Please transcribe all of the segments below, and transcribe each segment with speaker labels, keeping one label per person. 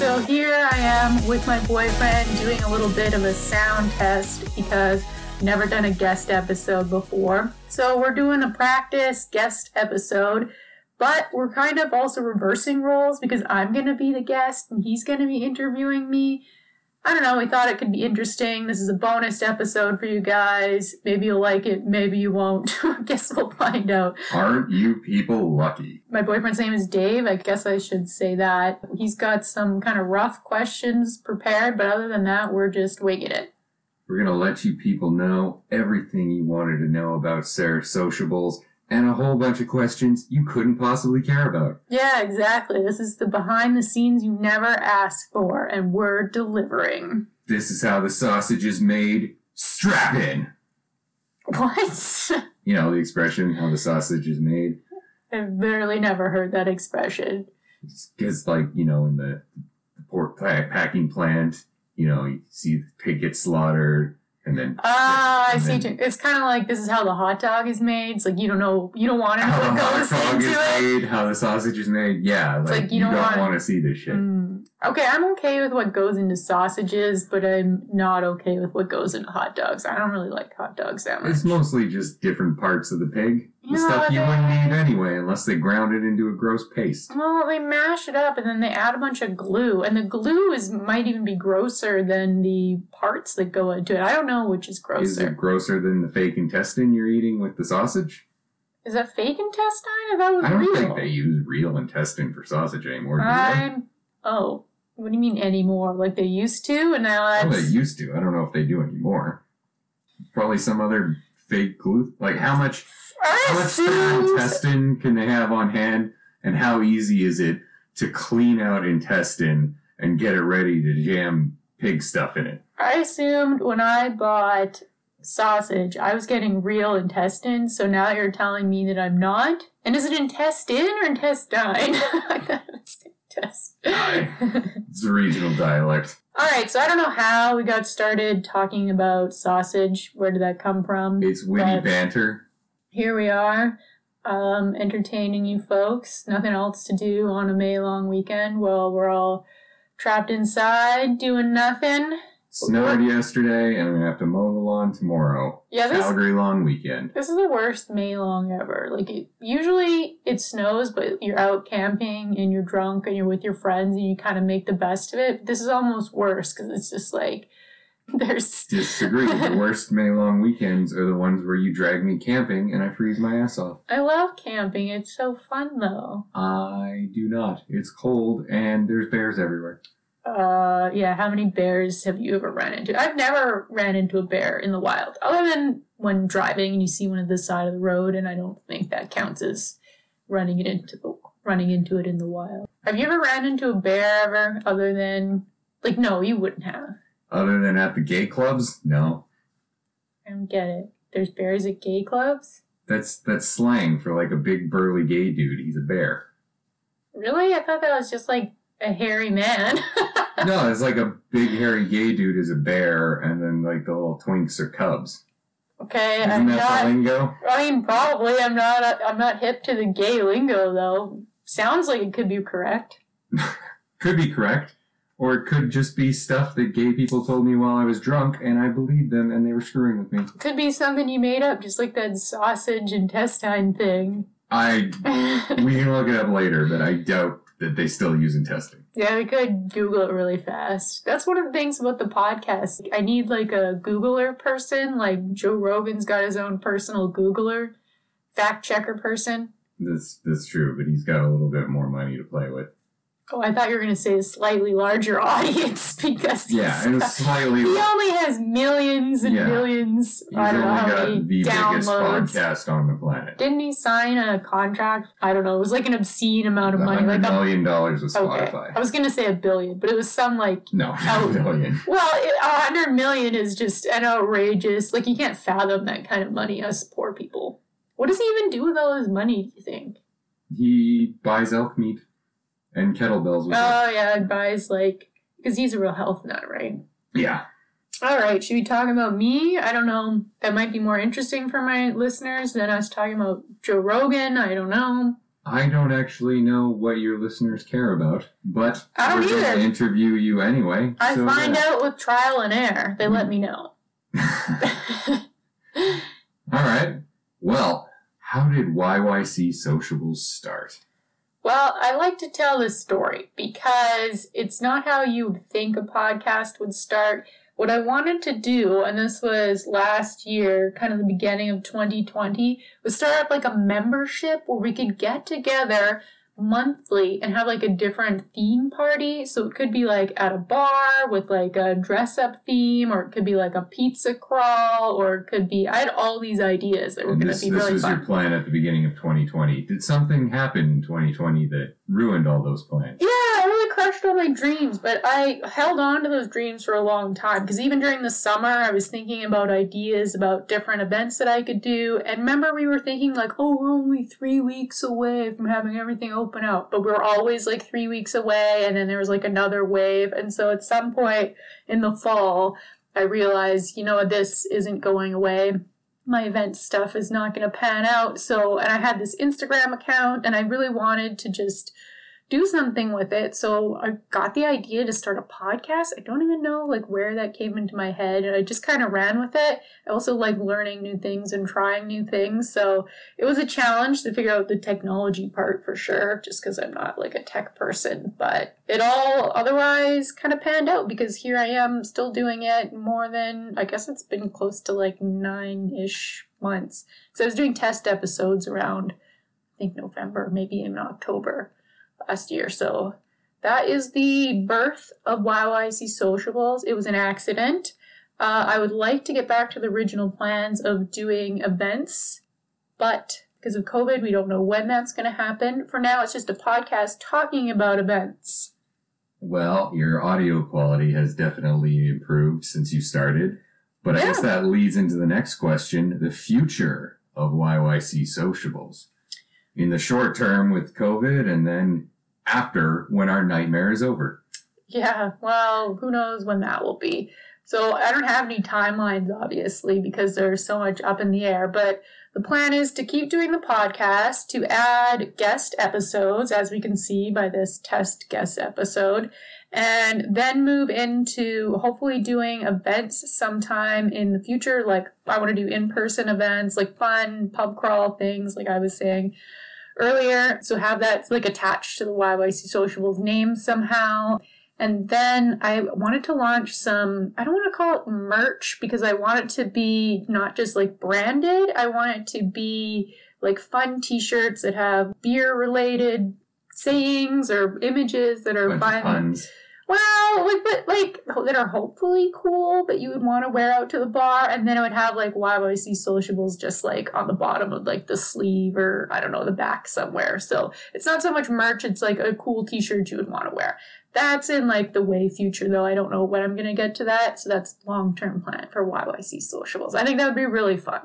Speaker 1: So here I am with my boyfriend doing a little bit of a sound test because I've never done a guest episode before. So we're doing a practice guest episode, but we're kind of also reversing roles because I'm going to be the guest and he's going to be interviewing me. I don't know, we thought it could be interesting. This is a bonus episode for you guys. Maybe you'll like it, maybe you won't. I guess we'll find out.
Speaker 2: Aren't you people lucky?
Speaker 1: My boyfriend's name is Dave. I guess I should say that. He's got some kind of rough questions prepared, but other than that, we're just winging it.
Speaker 2: We're going to let you people know everything you wanted to know about Sarah Sociables and a whole bunch of questions you couldn't possibly care about.
Speaker 1: Yeah, exactly. This is the behind the scenes you never asked for, and we're delivering.
Speaker 2: This is how the sausage is made. Strap in.
Speaker 1: What?
Speaker 2: You know the expression, how the sausage is made?
Speaker 1: I've literally never heard that expression.
Speaker 2: Because, like, you know, in the pork packing plant, you know, you see the pig get slaughtered. And then
Speaker 1: I see. It's kind of like this is how the hot dog is made. It's like you don't want to know what goes into it.
Speaker 2: Made, how the sausage is made. Yeah, like you don't want to see this shit.
Speaker 1: Okay, I'm okay with what goes into sausages, but I'm not okay with what goes into hot dogs. I don't really like hot dogs that much.
Speaker 2: It's mostly just different parts of the pig. The stuff you wouldn't eat anyway, unless they ground it into a gross paste.
Speaker 1: Well, they mash it up and then they add a bunch of glue, and the glue might even be grosser than the parts that go into it. I don't know which is grosser.
Speaker 2: Is it grosser than the fake intestine you're eating with the sausage?
Speaker 1: Is that fake intestine? I thought it was real.
Speaker 2: I don't think they use real intestine for sausage anymore, do they?
Speaker 1: Oh, what do you mean anymore? Like they used to, and now that's...
Speaker 2: Well, they used to. I don't know if they do anymore. Probably some other fake glue. Like how much spare intestine can they have on hand, and how easy is it to clean out intestine and get it ready to jam pig stuff in it?
Speaker 1: I assumed when I bought sausage, I was getting real intestine, so now you're telling me that I'm not? And is it intestine or intestine? I thought it was intestine.
Speaker 2: It's a regional dialect.
Speaker 1: Alright, so I don't know how we got started talking about sausage. Where did that come from?
Speaker 2: It's witty banter.
Speaker 1: Here we are, entertaining you folks. Nothing else to do on a May long weekend while we're all trapped inside doing nothing.
Speaker 2: Snowed yesterday, and I'm going to have to mow the lawn tomorrow.
Speaker 1: Yeah,
Speaker 2: Calgary long weekend.
Speaker 1: This is the worst May long ever. Like, usually it snows, but you're out camping, and you're drunk, and you're with your friends, and you kind of make the best of it. But this is almost worse, because it's just like, there's...
Speaker 2: Disagree. The worst May long weekends are the ones where you drag me camping, and I freeze my ass off.
Speaker 1: I love camping. It's so fun, though.
Speaker 2: I do not. It's cold, and there's bears everywhere.
Speaker 1: Yeah, how many bears have you ever ran into? I've never ran into a bear in the wild, other than when driving and you see one at the side of the road, and I don't think that counts as running into it in the wild. Have you ever ran into a bear ever, other than, like, no, you wouldn't have.
Speaker 2: Other than at the gay clubs? No.
Speaker 1: I don't get it. There's bears at gay clubs?
Speaker 2: That's slang for, like, a big burly gay dude. He's a bear.
Speaker 1: Really? I thought that was just, like, a hairy man.
Speaker 2: No, it's like a big hairy gay dude is a bear, and then like the little twinks are cubs.
Speaker 1: Okay,
Speaker 2: Isn't that the lingo?
Speaker 1: I mean, probably. I'm not hip to the gay lingo though. Sounds like it could be correct.
Speaker 2: Could be correct, or it could just be stuff that gay people told me while I was drunk, and I believed them, and they were screwing with me.
Speaker 1: Could be something you made up, just like that sausage intestine thing.
Speaker 2: We can look it up later, but I doubt that they still use intestine.
Speaker 1: Yeah, we could Google it really fast. That's one of the things about the podcast. I need like a Googler person, like Joe Rogan's got his own personal Googler, fact checker person.
Speaker 2: That's true, but he's got a little bit more money to play with.
Speaker 1: Oh, I thought you were going to say a slightly larger audience because
Speaker 2: he
Speaker 1: only has millions and millions. I don't know how many
Speaker 2: the
Speaker 1: downloads.
Speaker 2: Biggest podcast on the planet.
Speaker 1: Didn't he sign a contract? I don't know. It was like an obscene amount of money.
Speaker 2: $100 million with Spotify.
Speaker 1: Okay. I was going to say $1 billion, but it was some like...
Speaker 2: No, not $1 billion.
Speaker 1: Well, $100 million is just an outrageous... Like, you can't fathom that kind of money us poor people. What does he even do with all his money, do you think?
Speaker 2: He buys elk meat. And kettlebells with it.
Speaker 1: Yeah, it buys, like... Because he's a real health nut, right?
Speaker 2: Yeah.
Speaker 1: All right, should we talk about me? I don't know. That might be more interesting for my listeners than us talking about Joe Rogan. I don't know.
Speaker 2: I don't actually know what your listeners care about, but
Speaker 1: I don't
Speaker 2: we're going to interview you anyway.
Speaker 1: I find out with trial and error. They let me know.
Speaker 2: All right. Well, how did YYC Sociables start?
Speaker 1: Well, I like to tell this story because it's not how you would think a podcast would start. What I wanted to do, and this was last year, kind of the beginning of 2020, was start up like a membership where we could get together monthly and have like a different theme party. So it could be like at a bar with like a dress up theme, or it could be like a pizza crawl, or it could be, I had all these ideas that were going to be really fun. This was
Speaker 2: your plan at the beginning of 2020. Did something happen in 2020 that ruined all those plans?
Speaker 1: Yeah, I really crushed all my dreams, but I held on to those dreams for a long time, because even during the summer, I was thinking about ideas about different events that I could do. And remember, we were thinking like, oh, we're only 3 weeks away from having everything open out, but we were always like 3 weeks away, and then there was like another wave. And so at some point in the fall, I realized, this isn't going away. My event stuff is not going to pan out. So, and I had this Instagram account, and I really wanted to just do something with it. So I got the idea to start a podcast. I don't even know like where that came into my head, and I just kind of ran with it. I also like learning new things and trying new things. So it was a challenge to figure out the technology part for sure, just because I'm not like a tech person, but it all otherwise kind of panned out, because here I am still doing it more than, I guess it's been close to like 9-ish months. So I was doing test episodes around, I think November, maybe in October last year. So that is the birth of YYC Sociables. It was an accident. I would like to get back to the original plans of doing events, but because of COVID, we don't know when that's going to happen. For now, it's just a podcast talking about events.
Speaker 2: Well, your audio quality has definitely improved since you started, but I guess that leads into the next question, the future of YYC Sociables. In the short term with COVID, and then after, when our nightmare is over.
Speaker 1: Yeah, well, who knows when that will be. So I don't have any timelines, obviously, because there's so much up in the air, but the plan is to keep doing the podcast, to add guest episodes, as we can see by this test guest episode, and then move into hopefully doing events sometime in the future. Like, I want to do in-person events, like fun pub crawl things, like I was saying earlier. So have that like attached to the YYC Sociables name somehow. And then I wanted to launch some, I don't want to call it merch, because I want it to be not just like branded. I want it to be like fun t-shirts that have beer related sayings or images that are fun. Well, like that are hopefully cool, but you would want to wear out to the bar, and then it would have like YYC Sociables just like on the bottom of like the sleeve, or I don't know, the back somewhere. So it's not so much merch, it's like a cool t-shirt you would want to wear. That's in like the way future, though. I don't know when I'm going to get to that. So that's long-term plan for YYC Sociables. I think that would be really fun.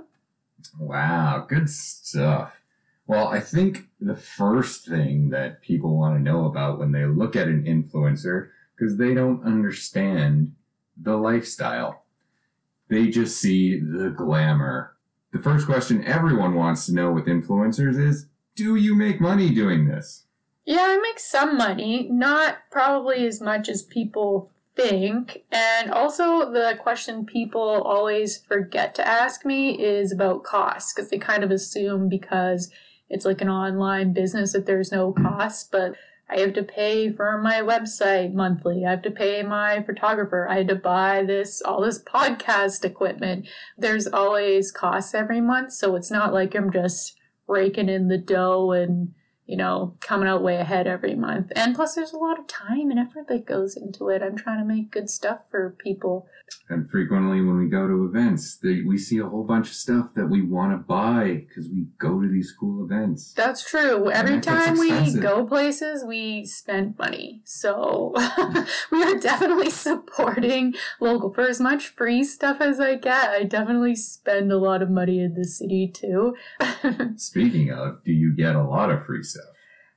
Speaker 2: Wow, good stuff. Well, I think the first thing that people want to know about when they look at an influencer, because they don't understand the lifestyle, they just see the glamour. The first question everyone wants to know with influencers is, do you make money doing this?
Speaker 1: Yeah, I make some money, not probably as much as people think. And also the question people always forget to ask me is about costs, because they kind of assume because it's like an online business that there's no cost, but I have to pay for my website monthly. I have to pay my photographer. I had to buy all this podcast equipment. There's always costs every month, so it's not like I'm just raking in the dough and, coming out way ahead every month. And plus there's a lot of time and effort that goes into it. I'm trying to make good stuff for people.
Speaker 2: And frequently when we go to events, we see a whole bunch of stuff that we want to buy because we go to these cool events.
Speaker 1: That's true. Every time we go places, we spend money. So we are definitely supporting local. For as much free stuff as I get, I definitely spend a lot of money in the city too.
Speaker 2: Speaking of, do you get a lot of free stuff?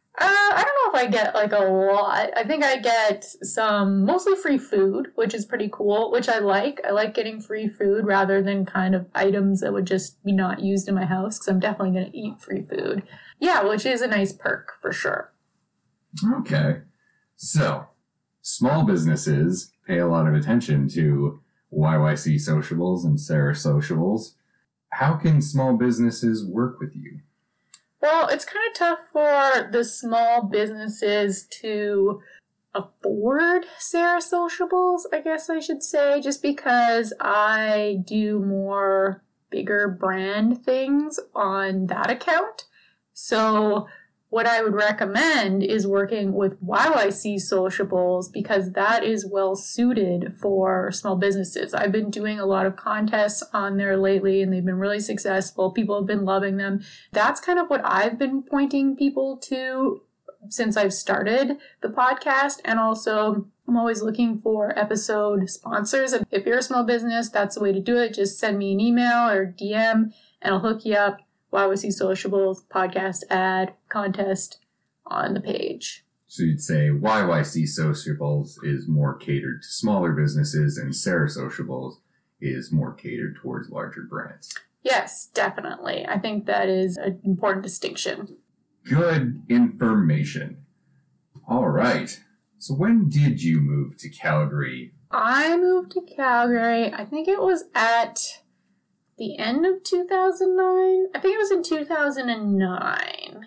Speaker 1: I don't know if I get like a lot. I think I get some mostly free food, which is pretty cool, which I like. I like getting free food rather than kind of items that would just be not used in my house, because I'm definitely going to eat free food. Yeah, which is a nice perk for sure.
Speaker 2: Okay. So, small businesses pay a lot of attention to YYC Sociables and Sarah Sociables. How can small businesses work with you?
Speaker 1: Well, it's kind of tough for the small businesses to afford Sarah Sociables, I guess I should say, just because I do more bigger brand things on that account. So what I would recommend is working with YYC Sociables because that is well suited for small businesses. I've been doing a lot of contests on there lately and they've been really successful. People have been loving them. That's kind of what I've been pointing people to since I've started the podcast. And also I'm always looking for episode sponsors. If you're a small business, that's the way to do it. Just send me an email or DM and I'll hook you up. YYC Sociables podcast ad contest on the page.
Speaker 2: So you'd say YYC Sociables is more catered to smaller businesses and Sarah Sociables is more catered towards larger brands.
Speaker 1: Yes, definitely. I think that is an important distinction.
Speaker 2: Good information. All right. So when did you move to Calgary?
Speaker 1: I moved to Calgary, I think it was at the end of 2009. I think it was in 2009.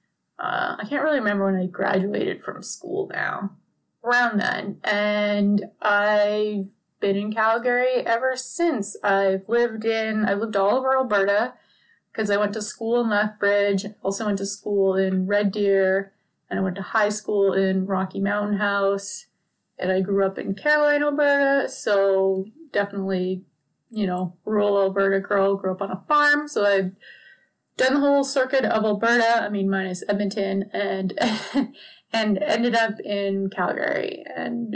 Speaker 1: I can't really remember when I graduated from school now. Around then. And I've been in Calgary ever since. I've lived all over Alberta because I went to school in Lethbridge, also went to school in Red Deer, and I went to high school in Rocky Mountain House. And I grew up in Caroline, Alberta, so definitely, rural Alberta girl, grew up on a farm, so I've done the whole circuit of Alberta, minus Edmonton, and and ended up in Calgary. And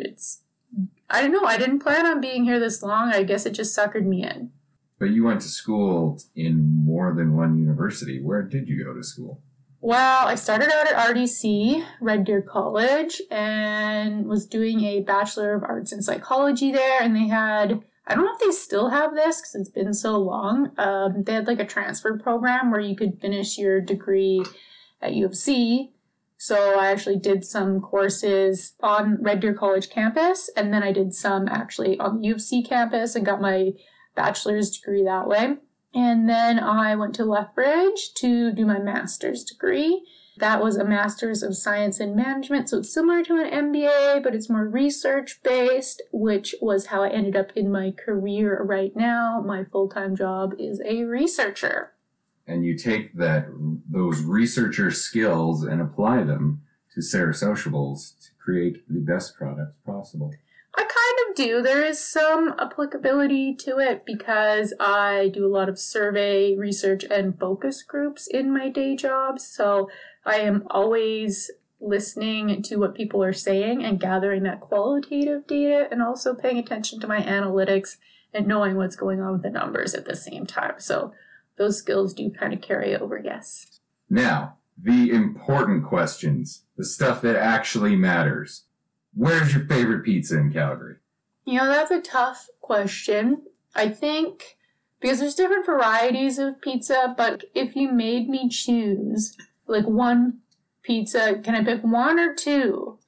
Speaker 1: I don't know, I didn't plan on being here this long. I guess it just suckered me in.
Speaker 2: But you went to school in more than one university. Where did you go to school?
Speaker 1: Well, I started out at RDC, Red Deer College, and was doing a Bachelor of Arts in Psychology there, and they had, I don't know if they still have this because it's been so long, they had like a transfer program where you could finish your degree at U of C. So I actually did some courses on Red Deer College campus, and then I did some actually on the U of C campus and got my bachelor's degree that way. And then I went to Lethbridge to do my master's degree. That was a Master's of Science in Management, so it's similar to an MBA, but it's more research-based, which was how I ended up in my career right now. My full-time job is a researcher.
Speaker 2: And you take those researcher skills and apply them to Sarah Sociables to create the best products possible.
Speaker 1: I kind of do. There is some applicability to it because I do a lot of survey research and focus groups in my day job. So I am always listening to what people are saying and gathering that qualitative data and also paying attention to my analytics and knowing what's going on with the numbers at the same time. So those skills do kind of carry over, yes.
Speaker 2: Now, the important questions, the stuff that actually matters. Where's your favorite pizza in Calgary?
Speaker 1: That's a tough question. I think because there's different varieties of pizza, but if you made me choose like one pizza, can I pick one or two?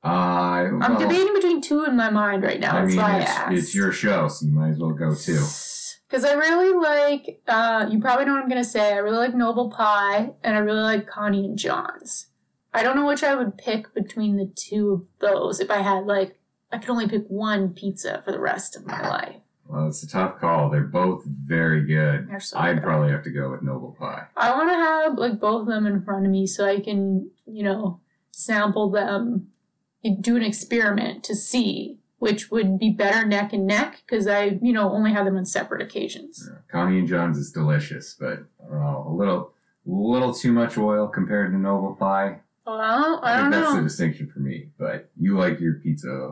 Speaker 1: I'm debating between two in my mind right now. That's why I asked.
Speaker 2: It's your show, so you might as well go two.
Speaker 1: Because I really like, you probably know what I'm going to say, I really like Noble Pie, and I really like Connie and John's. I don't know which I would pick between the two of those if I had, I could only pick one pizza for the rest of my life.
Speaker 2: Well, it's a tough call. They're both very good.
Speaker 1: They're so
Speaker 2: I'd
Speaker 1: good.
Speaker 2: probably have to go with Noble Pie.
Speaker 1: I want to have, both of them in front of me so I can, sample them, do an experiment to see which would be better neck and neck, because I, only have them on separate occasions.
Speaker 2: Yeah. Connie and John's is delicious, but I don't know, a little too much oil compared to Noble Pie.
Speaker 1: Well, I don't
Speaker 2: think that's
Speaker 1: know.
Speaker 2: the distinction for me, but you like your pizza.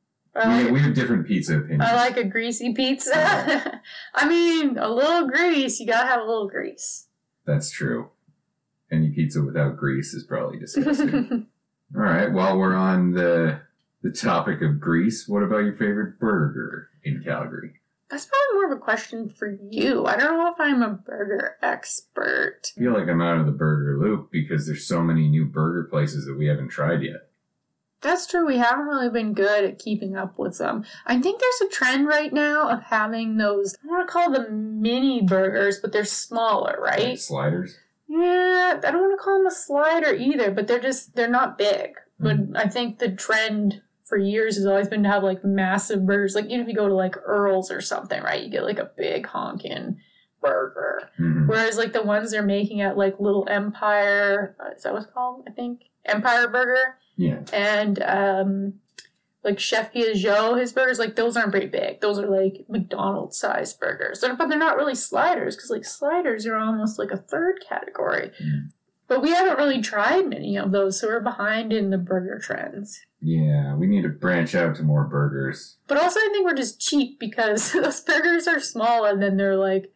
Speaker 2: We have different pizza opinions.
Speaker 1: I like a greasy pizza. A little grease. You gotta have a little grease.
Speaker 2: That's true. Any pizza without grease is probably disgusting. All right, while we're on the topic of grease, what about your favorite burger in Calgary?
Speaker 1: That's probably more of a question for you. I don't know if I'm a burger expert.
Speaker 2: I feel like I'm out of the burger loop because there's so many new burger places that we haven't tried yet.
Speaker 1: That's true. We haven't really been good at keeping up with them. I think there's a trend right now of having those, I don't want to call them mini burgers, but they're smaller, right?
Speaker 2: Like sliders?
Speaker 1: Yeah, I don't want to call them a slider either, but they're not big. But I think the trend for years has always been to have like massive burgers. Like even if you go to like Earl's or something, right? You get like a big honkin' burger.
Speaker 2: Mm-hmm.
Speaker 1: Whereas like the ones they're making at like Little Empire, is that what it's called? I think Empire Burger.
Speaker 2: Yeah.
Speaker 1: And like Chef Piaget, his burgers, like those aren't very big. Those are like McDonald's sized burgers. But they're not really sliders because like sliders are almost like a third category.
Speaker 2: Mm.
Speaker 1: But we haven't really tried many of those, so we're behind in the burger trends.
Speaker 2: Yeah, we need to branch out to more burgers.
Speaker 1: But also I think we're just cheap because those burgers are small and then they're like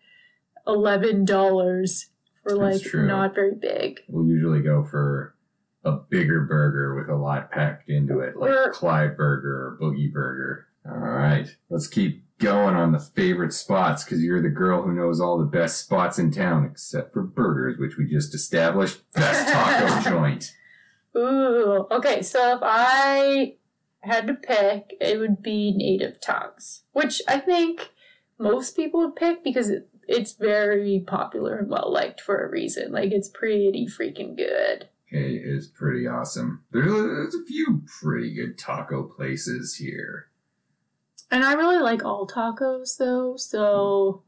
Speaker 1: $11 for like not very big.
Speaker 2: We'll usually go for a bigger burger with a lot packed into it, like Clyde Burger or Boogie Burger. All right, let's keep going on the favorite spots because you're the girl who knows all the best spots in town except for burgers, which we just established. Best taco joint.
Speaker 1: Ooh, okay, so if I had to pick, it would be Native Tongues, which I think most people would pick because it's very popular and well-liked for a reason. Like, it's pretty freaking good.
Speaker 2: It is pretty awesome. There's a few pretty good taco places here.
Speaker 1: And I really like all tacos, though, so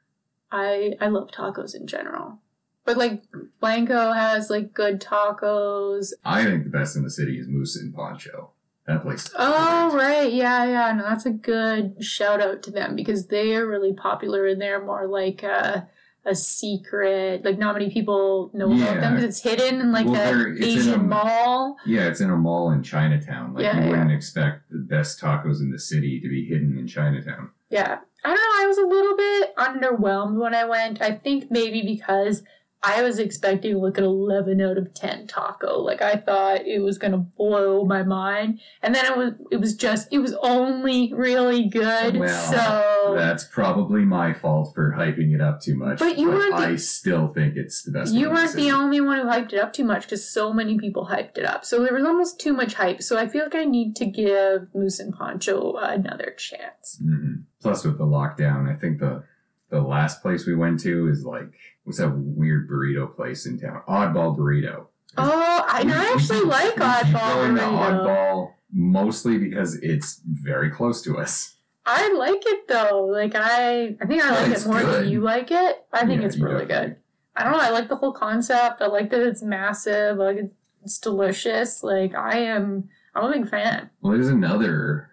Speaker 1: I love tacos in general. But, like, Blanco has, like, good tacos.
Speaker 2: I think the best in the city is Moose and Poncho. That place is
Speaker 1: Oh,
Speaker 2: great.
Speaker 1: right. Yeah. No, that's a good shout-out to them because they are really popular and they're more like a secret. Like, not many people know about them because it's hidden in, like, an Asian mall.
Speaker 2: Yeah, it's in a mall in Chinatown. Like, you wouldn't expect the best tacos in the city to be hidden in Chinatown.
Speaker 1: Yeah. I don't know. I was a little bit underwhelmed when I went. I think maybe because I was expecting like an 11 out of 10 taco. Like I thought it was gonna blow my mind, and then it was only really good.
Speaker 2: Well,
Speaker 1: so
Speaker 2: that's probably my fault for hyping it up too much. But I still think it's the best.
Speaker 1: You weren't the only one who hyped it up too much because so many people hyped it up. So there was almost too much hype. So I feel like I need to give Moose and Poncho another chance.
Speaker 2: Mm-hmm. Plus, with the lockdown, I think the last place we went to is like, what's that weird burrito place in town? Oddball Burrito.
Speaker 1: Oh, I actually like Oddball Burrito.
Speaker 2: Oddball mostly because it's very close to us.
Speaker 1: I like it though. Like I think I like it more than you like it. I think it's really good. I don't know. I like the whole concept. I like that it's massive. I like it's delicious. Like I'm a big fan.
Speaker 2: Well, there's another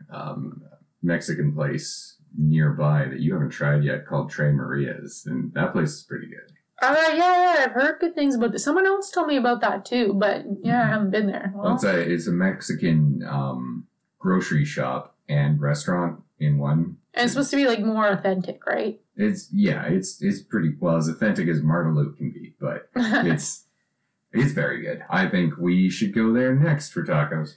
Speaker 2: Mexican place nearby that you haven't tried yet called Tres Marias, and that place is pretty good.
Speaker 1: Yeah, I've heard good things about this. Someone else told me about that too, but I haven't been there.
Speaker 2: Well, it's a Mexican grocery shop and restaurant in one.
Speaker 1: And it's supposed to be like more authentic, right?
Speaker 2: It's pretty well as authentic as Margalut can be, but it's very good. I think we should go there next for tacos.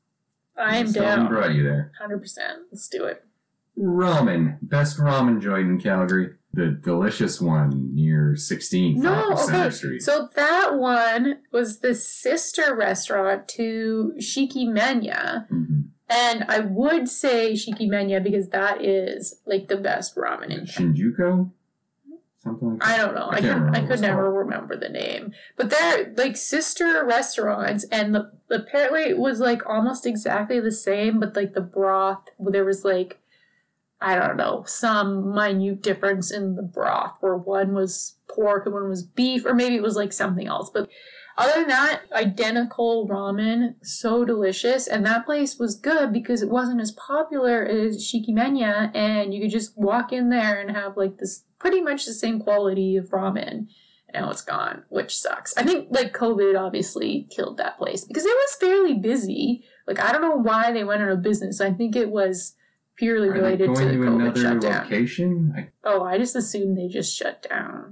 Speaker 1: I'm down.
Speaker 2: Someone brought you there.
Speaker 1: 100%. Let's do it.
Speaker 2: Ramen. Best ramen joint in Calgary. The delicious one near 16th off of Center Street.
Speaker 1: So that one was the sister restaurant to Shiki Menya.
Speaker 2: Mm-hmm.
Speaker 1: And I would say Shiki Menya because that is like the best ramen in
Speaker 2: Shinjuku? Something like that?
Speaker 1: I don't know. I could never remember the name. But they're like sister restaurants, and apparently it was like almost exactly the same, but like the broth, there was like, I don't know, some minute difference in the broth where one was pork and one was beef, or maybe it was like something else. But other than that, identical ramen, so delicious. And that place was good because it wasn't as popular as Shiki Menya, and you could just walk in there and have like this pretty much the same quality of ramen. And now it's gone, which sucks. I think like COVID obviously killed that place because it was fairly busy. Like I don't know why they went out of business. I think it was purely related to the COVID shutdown.
Speaker 2: Location?
Speaker 1: I just assumed they just shut down.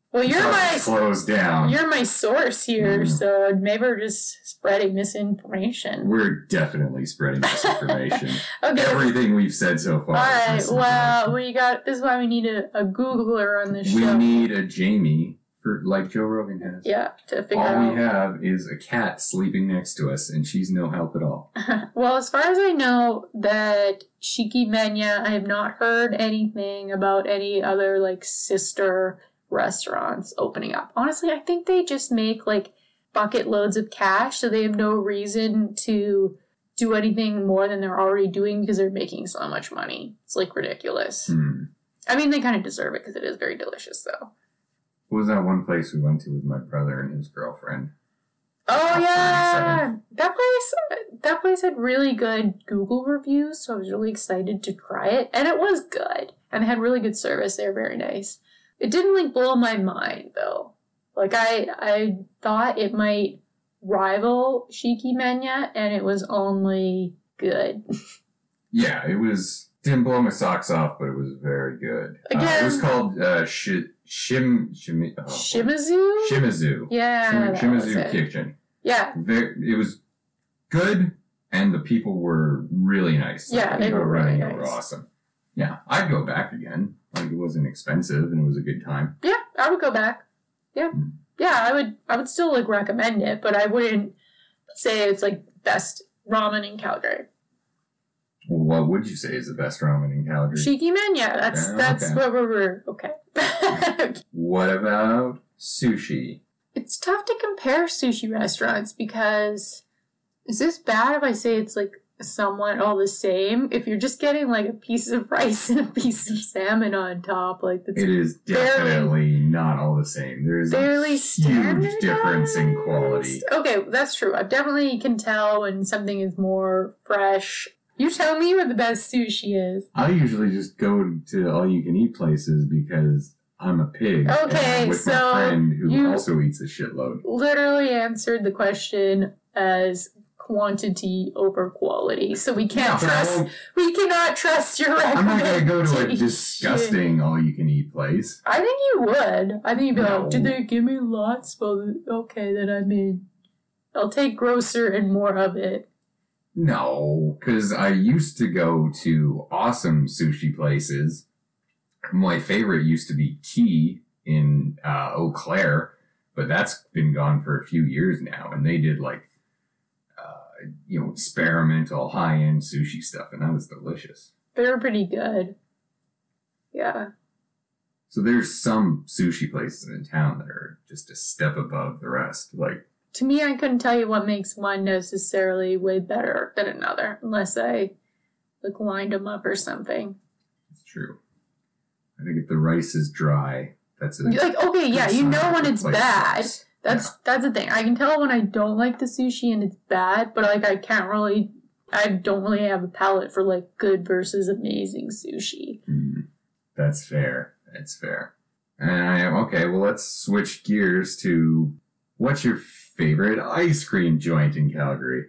Speaker 1: Well,
Speaker 2: closed down.
Speaker 1: You're my source here, so maybe we're just spreading misinformation.
Speaker 2: We're definitely spreading misinformation.
Speaker 1: Okay.
Speaker 2: Everything we've said so far.
Speaker 1: All right. Well, this is why we need a Googler on this show.
Speaker 2: We need a Jamie, like Joe Rogan has.
Speaker 1: Yeah, to figure out.
Speaker 2: All we have is a cat sleeping next to us, and she's no help at all.
Speaker 1: Well, as far as I know, that Shiki Menya, I have not heard anything about any other like sister restaurants opening up. Honestly, I think they just make like bucket loads of cash, so they have no reason to do anything more than they're already doing because they're making so much money. It's like ridiculous. I mean, they kind of deserve it because it is very delicious, though.
Speaker 2: What was that one place we went to with my brother and his girlfriend?
Speaker 1: Oh yeah, that place had really good Google reviews, so I was really excited to try it, and it was good, and they had really good service. They were very nice. It didn't like blow my mind though. Like I thought it might rival Shiki Menya, and it was only good.
Speaker 2: Yeah, it didn't blow my socks off, but it was very good.
Speaker 1: Again,
Speaker 2: it was called Shimizu.
Speaker 1: Shimizu. Yeah,
Speaker 2: Shimizu Kitchen.
Speaker 1: Yeah,
Speaker 2: it was good, and the people were really nice.
Speaker 1: Yeah, they were really nice.
Speaker 2: They were awesome. Yeah, I'd go back again. Like, it wasn't expensive, and it was a good time.
Speaker 1: Yeah, I would go back. Yeah. Yeah, I would still, like, recommend it, but I wouldn't say it's, like, best ramen in Calgary.
Speaker 2: Well, what would you say is the best ramen in Calgary?
Speaker 1: Shiki Menya. That's
Speaker 2: okay.
Speaker 1: what we're... Okay.
Speaker 2: What about sushi?
Speaker 1: It's tough to compare sushi restaurants because... Is this bad if I say it's, like, somewhat all the same? If you're just getting like a piece of rice and a piece of salmon on top, like that's
Speaker 2: it is definitely not all the same. There's a huge difference in quality.
Speaker 1: Okay, that's true. I definitely can tell when something is more fresh. You tell me where the best sushi is.
Speaker 2: I usually just go to all-you-can-eat places because I'm a pig.
Speaker 1: Okay,
Speaker 2: and with my friend who also eats a shitload.
Speaker 1: Literally answered the question as quantity over quality, so we can't we cannot trust your recommendation.
Speaker 2: I'm not going to go to a disgusting all-you-can-eat place.
Speaker 1: I think you would. I think you'd be like, did they give me lots? Well, okay, then I'm in. I'll take grosser and more of it.
Speaker 2: No, because I used to go to awesome sushi places. My favorite used to be Key in Eau Claire, but that's been gone for a few years now, and they did like experimental high-end sushi stuff, and that was delicious.
Speaker 1: They were pretty good. Yeah.
Speaker 2: So there's some sushi places in town that are just a step above the rest. Like,
Speaker 1: to me, I couldn't tell you what makes one necessarily way better than another, unless I lined them up or something.
Speaker 2: It's true. I think if the rice is dry, that's it.
Speaker 1: Okay, yeah, you know when it's bad. That's the thing. I can tell when I don't like the sushi and it's bad, but I don't really have a palate for good versus amazing sushi.
Speaker 2: That's fair. That's fair. And let's switch gears to what's your favorite ice cream joint in Calgary?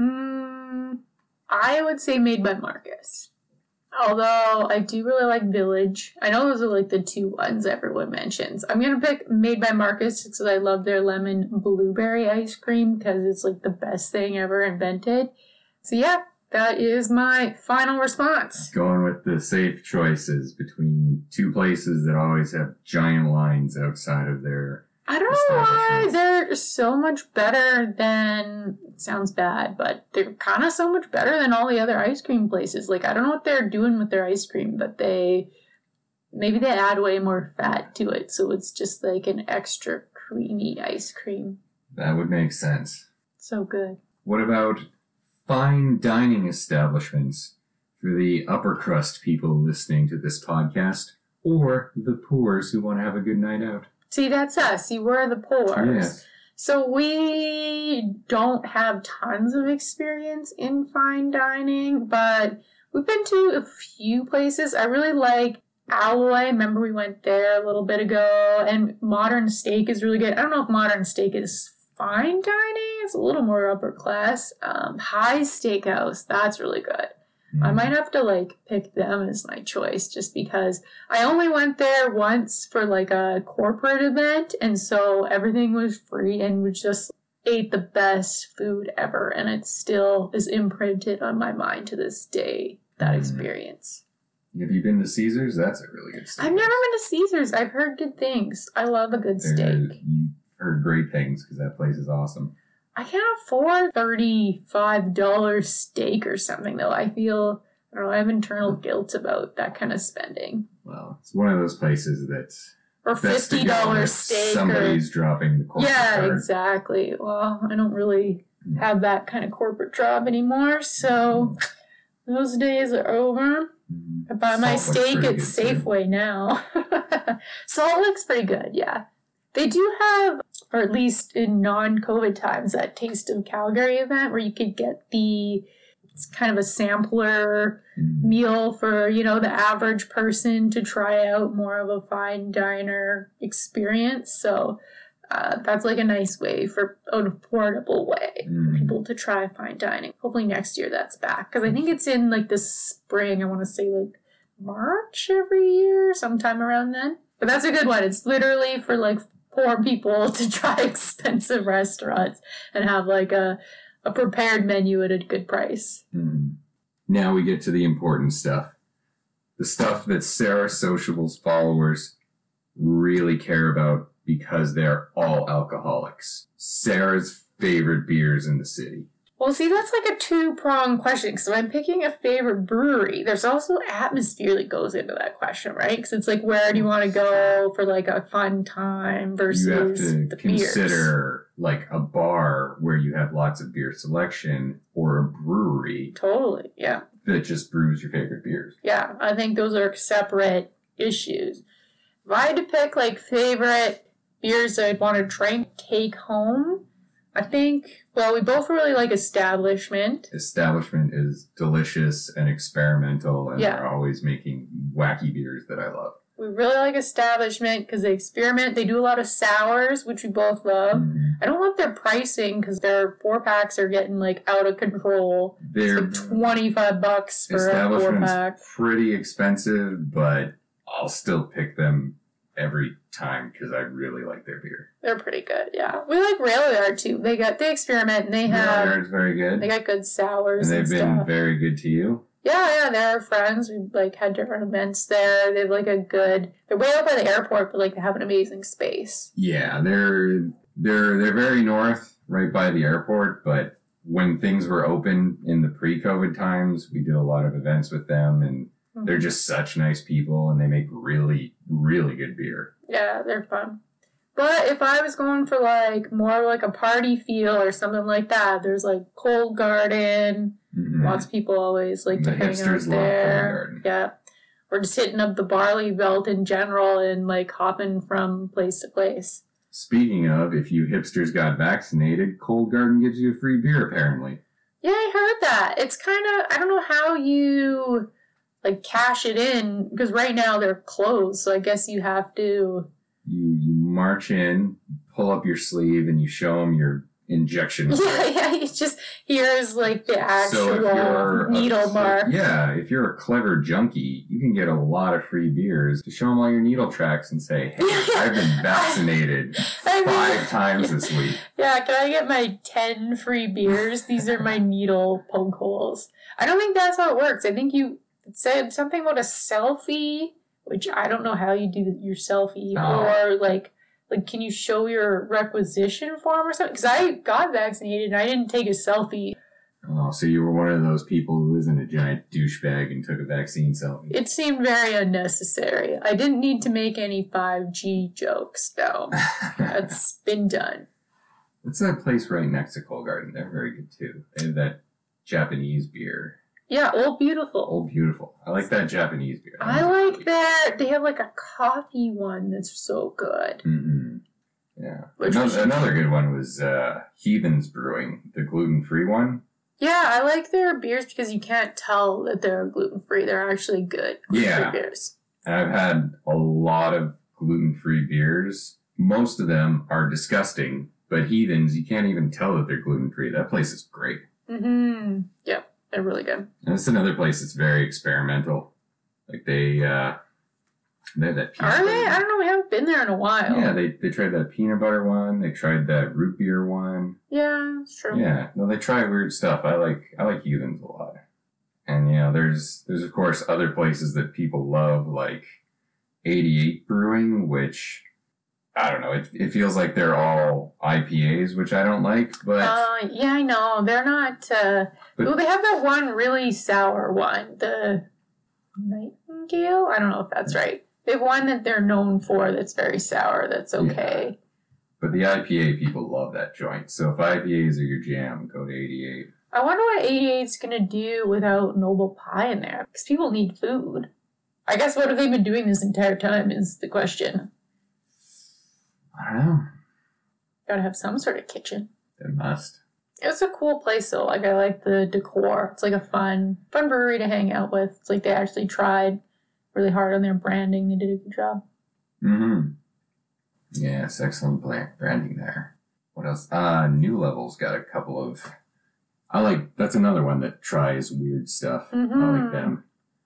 Speaker 1: I would say Made by Marcus. Although I do really like Village. I know those are the two ones everyone mentions. I'm going to pick Made by Marcus because I love their lemon blueberry ice cream because it's the best thing ever invented. So yeah, that is my final response.
Speaker 2: Going with the safe choices between two places that always have giant lines outside of their...
Speaker 1: I don't know why they're so much better than... It sounds bad, but they're kind of so much better than all the other ice cream places. I don't know what they're doing with their ice cream, but maybe they add way more fat to it, so it's just an extra creamy ice cream.
Speaker 2: That would make sense.
Speaker 1: So good.
Speaker 2: What about fine dining establishments for the upper crust people listening to this podcast, or the poors who want to have a good night out?
Speaker 1: See, that's us. See, we're the poors.
Speaker 2: Yes.
Speaker 1: So we don't have tons of experience in fine dining, but we've been to a few places. I really like Alloy. Remember we went there a little bit ago, and Modern Steak is really good. I don't know if Modern Steak is fine dining. It's a little more upper class. High Steakhouse, that's really good. I might have to like pick them as my choice just because I only went there once for like a corporate event, and so everything was free and we just ate the best food ever, and it still is imprinted on my mind to this day, that experience.
Speaker 2: Have you been to Caesars? That's a really good steak.
Speaker 1: I've never been to Caesars. I've heard good things. I love a good steak.
Speaker 2: You've heard great things because that place is awesome.
Speaker 1: I can't afford $35 steak or something, though. I feel, I don't know, I have internal guilt about that kind of spending.
Speaker 2: Well, it's one of those places that's...
Speaker 1: Or $50 steak.
Speaker 2: Somebody's dropping the corporate card.
Speaker 1: Exactly. Well, I don't really have that kind of corporate job anymore, so those days are over. I buy my steak at Safeway now. Salt looks pretty good, yeah. They do have, or at least in non-COVID times, that Taste of Calgary event where you could get it's kind of a sampler meal for, the average person to try out more of a fine diner experience. So that's like a nice way an affordable way for people to try fine dining. Hopefully next year that's back. Because I think it's in like the spring, I want to say like March every year, sometime around then. But that's a good one. It's literally for like poor people to try expensive restaurants and have like a prepared menu at a good price.
Speaker 2: Now we get to the important stuff. The stuff that Sarah Sociable's followers really care about because they're all alcoholics. Sarah's favorite beers in the city.
Speaker 1: Well, see, that's like a two-pronged question. So I'm picking a favorite brewery. There's also atmosphere that goes into that question, right? Because it's like, where do you want to go for like a fun time versus
Speaker 2: you have to
Speaker 1: the
Speaker 2: consider beers. Like a bar where you have lots of beer selection, or a brewery.
Speaker 1: Totally, yeah.
Speaker 2: That just brews your favorite beers.
Speaker 1: Yeah, I think those are separate issues. If I had to pick like favorite beers that I'd want to try and take home, I think, well, we both really like Establishment.
Speaker 2: Establishment is delicious and experimental, and they're always making wacky beers that I love.
Speaker 1: We really like Establishment because they experiment. They do a lot of sours, which we both love. I don't love their pricing because their 4-packs are getting like out of control.
Speaker 2: They're
Speaker 1: like $25 for a 4-pack.
Speaker 2: Pretty expensive, but I'll still pick them every time because I really like their beer.
Speaker 1: They're pretty good, yeah. We like Railyard too. They experiment and they have...
Speaker 2: Railyard's very good.
Speaker 1: They got good sours and
Speaker 2: they've been very good to you?
Speaker 1: Yeah, they're our friends. We like had different events there. They have like they're way out by the airport, but like they have an amazing space.
Speaker 2: Yeah, they're very north, right by the airport, but when things were open in the pre-COVID times, we did a lot of events with them, and they're just such nice people, and they make really, really good beer. Yeah, they're fun.
Speaker 1: But if I was going for like more like a party feel or something like that, there's like Cold Garden. Lots of people always like to hang out there. Yeah. Or just hitting up the Barley Belt in general and like hopping from place to place.
Speaker 2: Speaking of, if you hipsters got vaccinated, Cold Garden gives you a free beer apparently.
Speaker 1: Yeah, I heard that. It's kind of, I don't know how you like cash it in because right now they're closed. So I guess you have to.
Speaker 2: You march in, pull up your sleeve, and you show them your injection.
Speaker 1: Yeah, you just, here's like the actual needle mark.
Speaker 2: If you're a clever junkie, you can get a lot of free beers to show them all your needle tracks and say, hey, I've been vaccinated 5 times this week. Yeah, can I get my 10 free beers? These are my needle poke holes. I don't think that's how it works. I think you said something about a selfie, which I don't know how you do your selfie, or like can you show your requisition form or something? Because I got vaccinated and I didn't take a selfie. Oh, so you were one of those people who isn't a giant douchebag and took a vaccine selfie. It seemed very unnecessary. I didn't need to make any 5G jokes, though. That's been done. What's that place right next to Cold Garden? They're very good, too. They have that Japanese beer. Yeah, Old Beautiful. Old Beautiful. I like that Japanese beer. I like that. They have like a coffee one that's so good. Mm-hmm. Yeah. Another good one was Heathens Brewing, the gluten-free one. Yeah, I like their beers because you can't tell that they're gluten-free. They're actually good gluten-free beers. And I've had a lot of gluten-free beers. Most of them are disgusting, but Heathens, you can't even tell that they're gluten-free. That place is great. Mm-hmm. Yep.
Speaker 1: They're really good.
Speaker 2: And it's another place that's very experimental. Like they have that peanut
Speaker 1: Are they?
Speaker 2: butter.
Speaker 1: I don't know. We haven't been there in a while.
Speaker 2: Yeah, they tried that peanut butter one. They tried that root beer one.
Speaker 1: Yeah, it's true.
Speaker 2: Yeah, no, they try weird stuff. I like Heathens a lot. And there's of course other places that people love, like 88 Brewing, which I don't know. It feels like they're all IPAs, which I don't like. But
Speaker 1: yeah, I know they're not. Well, they have that one really sour one, the Nightingale. I don't know if that's right. They have one that they're known for that's very sour. That's okay.
Speaker 2: Yeah. But the IPA people love that joint. So if IPAs are your jam, go to 88.
Speaker 1: I wonder what 88's going to do without Noble Pie in there. Because people need food. I guess what have they been doing this entire time is the question.
Speaker 2: I don't know.
Speaker 1: Gotta have some sort of kitchen.
Speaker 2: They must.
Speaker 1: It's a cool place though. Like I like the decor. It's like a fun brewery to hang out with. It's like they actually tried really hard on their branding. They did a good job.
Speaker 2: Mm-hmm. Yes, excellent branding there. What else? New Level's got a couple of... that's another one that tries weird stuff.
Speaker 1: Mm-hmm.
Speaker 2: I like them.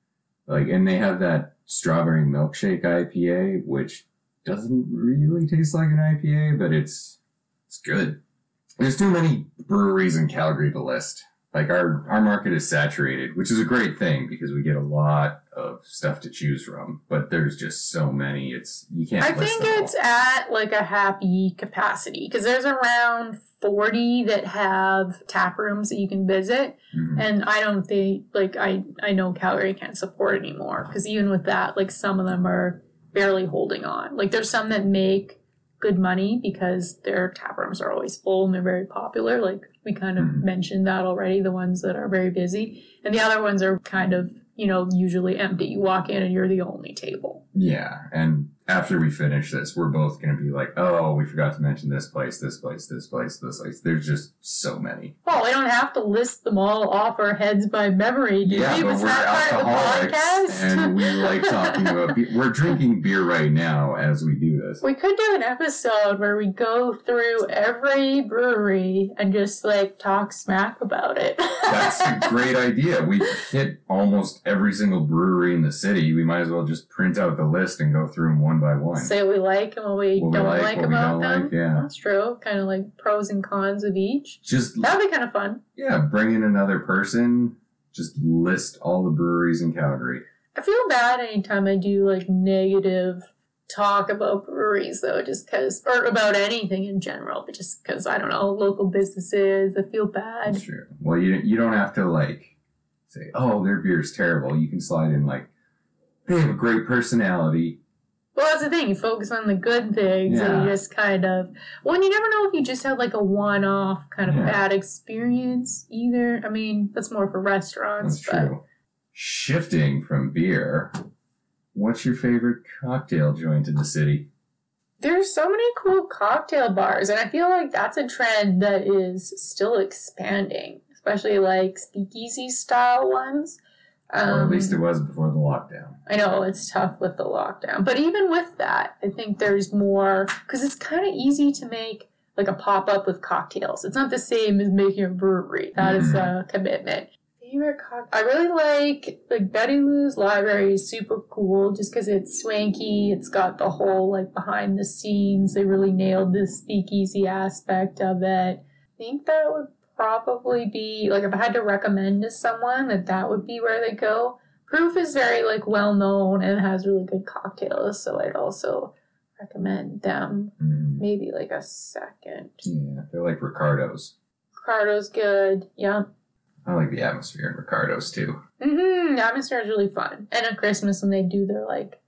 Speaker 2: And they have that strawberry milkshake IPA, which doesn't really taste like an IPA, but it's good. There's too many breweries in Calgary to list. Our market is saturated, which is a great thing because we get a lot of stuff to choose from. But there's just so many, you can't.
Speaker 1: I think it's at a happy capacity because there's around 40 that have tap rooms that you can visit, and I don't think I know Calgary can't support anymore because even with that, some of them are barely holding on. There's some that make good money because their tap rooms are always full and they're very popular. We kind of mentioned that already, the ones that are very busy. And the other ones are kind of, usually empty. You walk in and you're the only table.
Speaker 2: Yeah. And after we finish this, we're both going to be like, oh, we forgot to mention this place, this place, this place, this place. There's just so many.
Speaker 1: Well, we don't have to list them all off our heads by memory, do we?
Speaker 2: But we're alcoholics and we like talking about beer. We're drinking beer right now as we do this.
Speaker 1: We could do an episode where we go through every brewery and just talk smack about it.
Speaker 2: That's a great idea. We hit almost every single brewery in the city. We might as well just print out the list and go through them one by one.
Speaker 1: Say what we like and what we don't like about them.
Speaker 2: Yeah.
Speaker 1: That's true. Kind of pros and cons of each. That'd be kind of fun.
Speaker 2: Yeah, bring in another person. Just list all the breweries in Calgary.
Speaker 1: I feel bad anytime I do negative talk about breweries though, just because, or about anything in general, but just because, I don't know, local businesses, I feel bad.
Speaker 2: That's true. Well, you don't have to say, oh, their beer is terrible. You can slide in they have a great personality.
Speaker 1: Well, that's the thing. You focus on the good things, and you just kind of... Well, and you never know if you just had a one-off kind of bad experience either. I mean, that's more for restaurants.
Speaker 2: That's true. Shifting from beer, what's your favorite cocktail joint in the city?
Speaker 1: There's so many cool cocktail bars, and I feel like that's a trend that is still expanding, especially speakeasy-style ones.
Speaker 2: Or at least it was before the lockdown.
Speaker 1: I know, it's tough with the lockdown. But even with that, I think there's more... Because it's kind of easy to make, a pop-up with cocktails. It's not the same as making a brewery. That is a commitment. Favorite cocktail? I really like Betty Lou's Library is super cool just because it's swanky. It's got the whole, behind the scenes. They really nailed the speakeasy aspect of it. I think that would probably be if I had to recommend to someone that would be where they go. Proof is very well known and has really good cocktails, so I'd also recommend them. Maybe a second.
Speaker 2: Yeah, they're like Ricardo's.
Speaker 1: Ricardo's good. Yeah.
Speaker 2: I like the atmosphere in Ricardo's too.
Speaker 1: The atmosphere is really fun, and at Christmas when they do their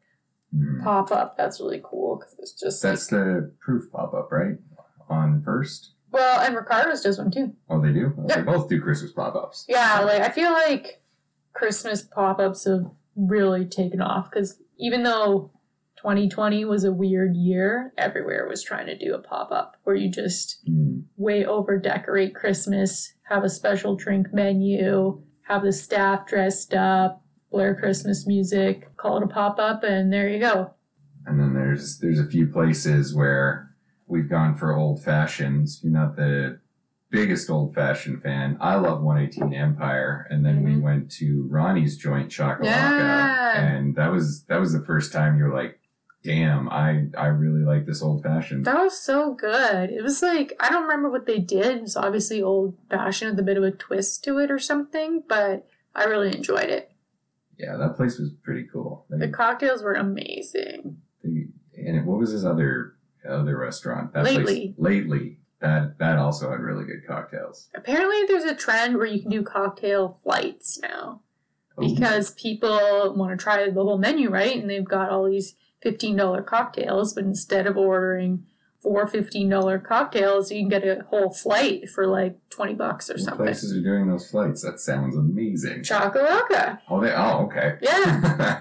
Speaker 1: pop up, that's really cool because it's just
Speaker 2: that's the Proof pop up, right? On First.
Speaker 1: Well, and Ricardo's does one too.
Speaker 2: Oh, they do? Well, They both do Christmas pop-ups.
Speaker 1: Yeah, I feel Christmas pop-ups have really taken off because even though 2020 was a weird year, everywhere was trying to do a pop-up where you just way over-decorate Christmas, have a special drink menu, have the staff dressed up, blare Christmas music, call it a pop-up, and there you go.
Speaker 2: And then there's a few places where we've gone for old fashions. You're not the biggest old-fashioned fan. I love 118 Empire, and then we went to Ronnie's joint Chocolate, and that was the first time you're like, damn, I really like this old-fashioned.
Speaker 1: That was so good. It was like, I don't remember what they did. It's obviously old-fashioned with a bit of a twist to it or something, but I really enjoyed it.
Speaker 2: Yeah, that place was pretty cool.
Speaker 1: The cocktails were amazing.
Speaker 2: And what was his other restaurant? Lately. That also had really good cocktails.
Speaker 1: Apparently there's a trend where you can do cocktail flights now. Because people want to try the whole menu, right? And they've got all these $15 cocktails, but instead of ordering 4 $15 cocktails, you can get a whole flight for like $20 or something.
Speaker 2: What places are doing those flights? That sounds amazing.
Speaker 1: Chocolate.
Speaker 2: Okay.
Speaker 1: Yeah.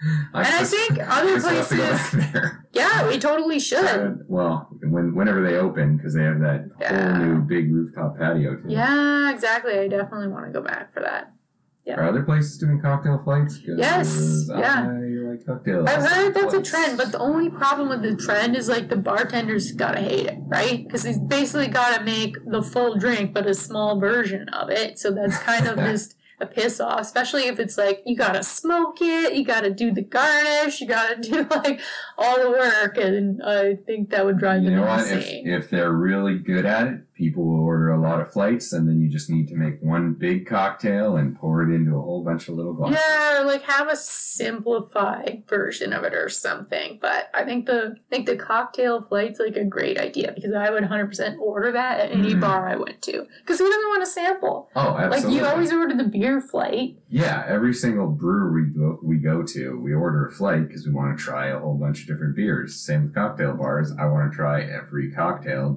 Speaker 1: I think other places. Yeah, we totally should.
Speaker 2: Whenever they open, because they have that whole new big rooftop patio too.
Speaker 1: Yeah, exactly. I definitely want to go back for that. Yeah.
Speaker 2: Are other places doing cocktail flights?
Speaker 1: Yes. Yeah.
Speaker 2: I like cocktails.
Speaker 1: I've heard that's a trend, but the only problem with the trend is like the bartenders gotta hate it, right? Because he's basically gotta make the full drink, but a small version of it. So that's kind of just a piss off, especially if it's like you gotta smoke it, you gotta do the garnish, you gotta do like all the work, and I think that would drive them insane.
Speaker 2: If they're really good at it, people will order a lot of flights, and then you just need to make one big cocktail and pour it into a whole bunch of little glasses.
Speaker 1: Yeah, or like have a simplified version of it or something. But I think the cocktail flight's like a great idea, because I would 100% order that at any bar I went to. Because who doesn't want to sample?
Speaker 2: Oh, absolutely.
Speaker 1: Like you always order the beer flight.
Speaker 2: Yeah, every single brewery we go to, we order a flight because we want to try a whole bunch of different beers. Same with cocktail bars. I want to try every cocktail.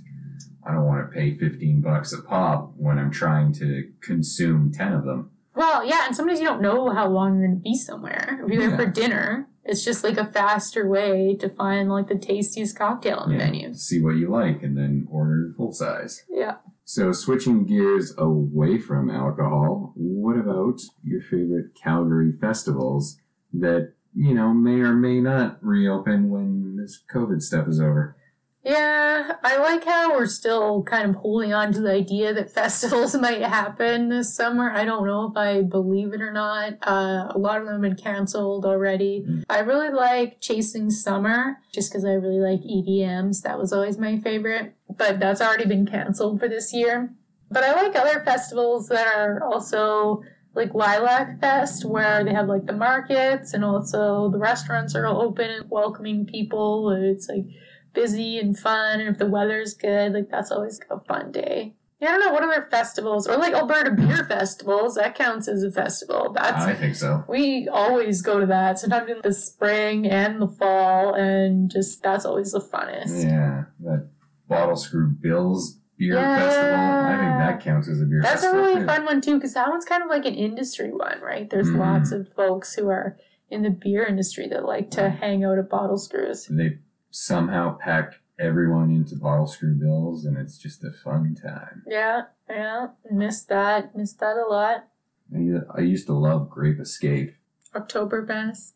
Speaker 2: I don't want to pay $15 a pop when I'm trying to consume 10 of them.
Speaker 1: Well, yeah, and sometimes you don't know how long you're going to be somewhere. If you're there for dinner, it's just like a faster way to find like the tastiest cocktail on the menu.
Speaker 2: See what you like and then order full size.
Speaker 1: Yeah.
Speaker 2: So switching gears away from alcohol, what about your favorite Calgary festivals that, may or may not reopen when this COVID stuff is over?
Speaker 1: Yeah, I like how we're still kind of holding on to the idea that festivals might happen this summer. I don't know if I believe it or not. A lot of them have been canceled already. I really like Chasing Summer, just because I really like EDMs. That was always my favorite, but that's already been canceled for this year. But I like other festivals that are also like Lilac Fest, where they have like the markets and also the restaurants are all open and welcoming people. It's like busy and fun, and if the weather's good, like that's always a fun day. Yeah, I don't know, what other festivals? Or like Alberta Beer Festivals, that counts as a festival.
Speaker 2: I think so.
Speaker 1: We always go to that, sometimes in the spring and the fall, and just that's always the funnest.
Speaker 2: Yeah, that Bottle Screw Bills Beer Festival, I think that counts as a beer festival.
Speaker 1: That's a really fun one too, because that one's kind of like an industry one, right? There's lots of folks who are in the beer industry that like to hang out at Bottle Screws.
Speaker 2: They somehow pack everyone into Bottle Screw Bills, and it's just a fun time.
Speaker 1: Yeah, missed that a lot.
Speaker 2: I used to love Grape Escape.
Speaker 1: Oktoberfest.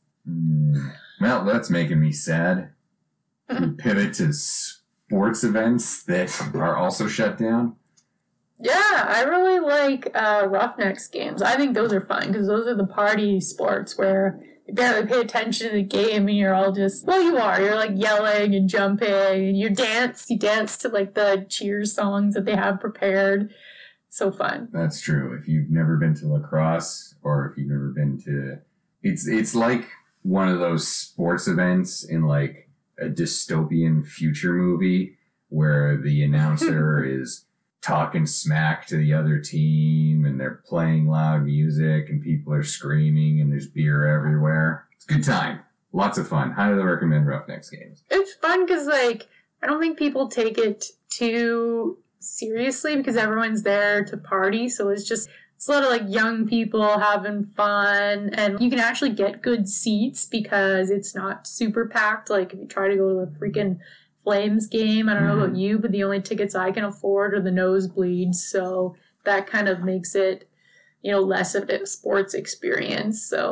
Speaker 2: Well, that's making me sad. We pivot to sports events that are also shut down.
Speaker 1: Yeah, I really like Roughnecks games. I think those are fun, because those are the party sports where you barely pay attention to the game and you're all just, you're like yelling and jumping and you dance to like the cheer songs that they have prepared. So fun.
Speaker 2: That's true. If you've never been to lacrosse, or if you've never been to, it's like one of those sports events in like a dystopian future movie where the announcer is talking smack to the other team and they're playing loud music and people are screaming and there's beer everywhere. It's a good time. Lots of fun. Highly recommend Roughnecks games.
Speaker 1: It's fun because like I don't think people take it too seriously because everyone's there to party. So it's a lot of like young people having fun, and you can actually get good seats because it's not super packed. Like if you try to go to the freaking Flames game, I don't know about you, but the only tickets I can afford are the nosebleeds. So that kind of makes it, less of a sports experience. So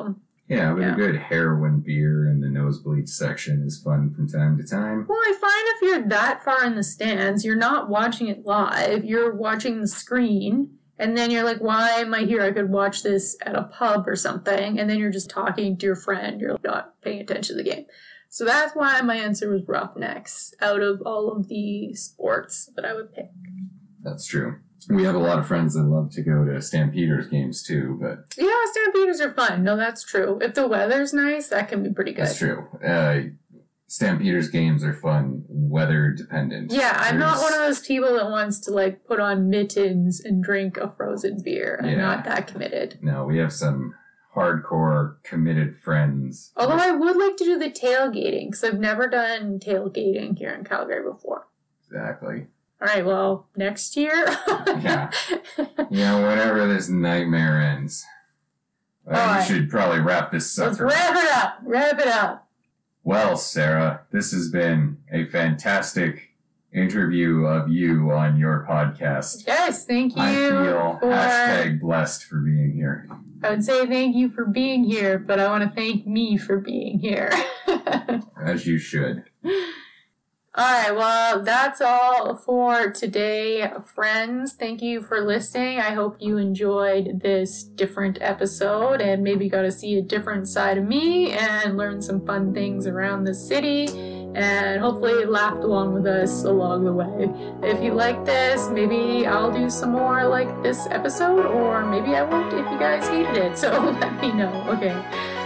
Speaker 2: Yeah, but a good heroin beer in the nosebleed section is fun from time to time.
Speaker 1: Well, I find if you're that far in the stands, you're not watching it live. You're watching the screen, and then you're like, why am I here? I could watch this at a pub or something, and then you're just talking to your friend. You're not paying attention to the game. So that's why my answer was Roughnecks out of all of the sports that I would pick.
Speaker 2: That's true. We have a lot of friends that love to go to Stampeders games too, but...
Speaker 1: Yeah, Stampeders are fun. No, that's true. If the weather's nice, that can be pretty good.
Speaker 2: That's true. Stampeders games are fun, weather dependent.
Speaker 1: Yeah, I'm not one of those people that wants to, like, put on mittens and drink a frozen beer. I'm not that committed.
Speaker 2: No, we have some hardcore, committed friends.
Speaker 1: Although I would like to do the tailgating, because I've never done tailgating here in Calgary before.
Speaker 2: Exactly.
Speaker 1: All right, well, next year?
Speaker 2: Yeah. Whenever this nightmare ends. We should probably wrap this up.
Speaker 1: Let's wrap it up.
Speaker 2: Well, Sarah, this has been a fantastic interview of you on your podcast.
Speaker 1: Yes, thank you.
Speaker 2: I feel #blessed for being here.
Speaker 1: I would say thank you for being here, but I want to thank me for being here.
Speaker 2: As you should.
Speaker 1: All right, well, that's all for today, friends. Thank you for listening. I hope you enjoyed this different episode and maybe got to see a different side of me and learn some fun things around the city and hopefully laughed along with us along the way. If you like this, maybe I'll do some more like this episode, or maybe I won't if you guys hated it, so let me know. Okay.